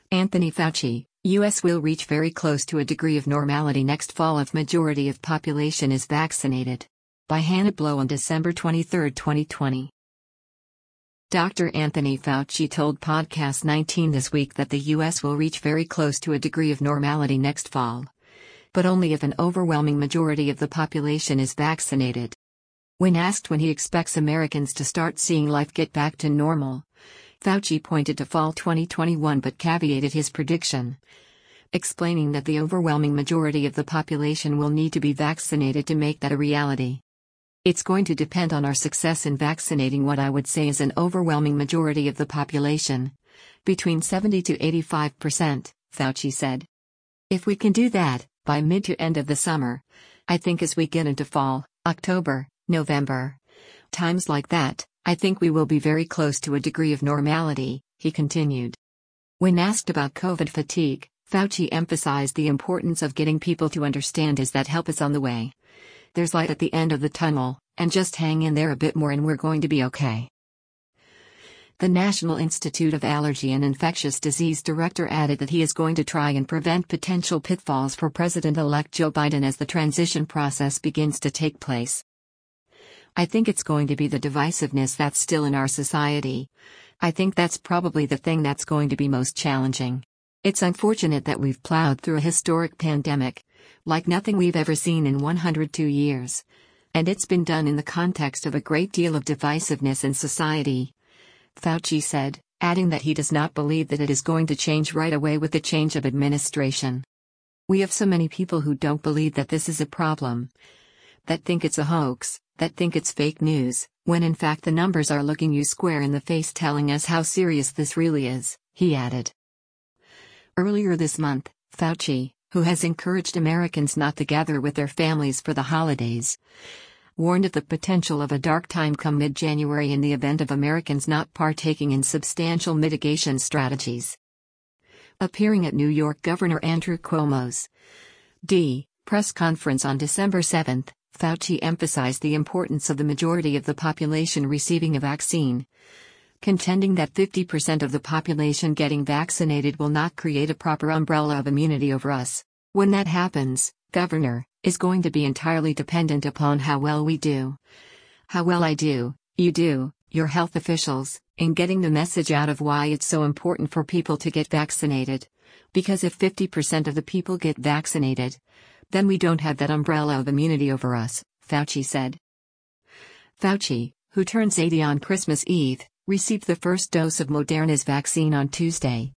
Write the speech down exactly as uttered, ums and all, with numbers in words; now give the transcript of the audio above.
Anthony Fauci, U S will reach very close to a degree of normality next fall if majority of population is vaccinated. By Hannah Blow on December twenty-third, twenty twenty. Doctor Anthony Fauci told Podcast nineteen this week that the U S will reach very close to a degree of normality next fall. But only if an overwhelming majority of the population is vaccinated. When asked when he expects Americans to start seeing life get back to normal, Fauci pointed to fall twenty twenty-one but caveated his prediction, explaining that the overwhelming majority of the population will need to be vaccinated to make that a reality. It's going to depend on our success in vaccinating what I would say is an overwhelming majority of the population, between seventy to eighty-five percent, Fauci said. If we can do that, by mid to end of the summer, I think as we get into fall, October, November, times like that, I think we will be very close to a degree of normality, he continued. When asked about COVID fatigue, Fauci emphasized the importance of getting people to understand is that help is on the way. There's light at the end of the tunnel, and just hang in there a bit more and we're going to be okay. The National Institute of Allergy and Infectious Disease director added that he is going to try and prevent potential pitfalls for President-elect Joe Biden as the transition process begins to take place. I think it's going to be the divisiveness that's still in our society. I think that's probably the thing that's going to be most challenging. It's unfortunate that we've plowed through a historic pandemic, like nothing we've ever seen in one hundred two years. And it's been done in the context of a great deal of divisiveness in society, Fauci said, adding that he does not believe that it is going to change right away with the change of administration. We have so many people who don't believe that this is a problem, that think it's a hoax, that think it's fake news, when in fact the numbers are looking you square in the face telling us how serious this really is, he added. Earlier this month, Fauci, who has encouraged Americans not to gather with their families for the holidays, warned of the potential of a dark time come mid-January in the event of Americans not partaking in substantial mitigation strategies. Appearing at New York Governor Andrew Cuomo's D. press conference on December seventh, Fauci emphasized the importance of the majority of the population receiving a vaccine, contending that fifty percent of the population getting vaccinated will not create a proper umbrella of immunity over us. When that happens, Governor, is going to be entirely dependent upon how well we do. How well I do, you do, your health officials, in getting the message out of why it's so important for people to get vaccinated. Because if fifty percent of the people get vaccinated, then we don't have that umbrella of immunity over us, Fauci said. Fauci, who turns eighty on Christmas Eve, received the first dose of Moderna's vaccine on Tuesday,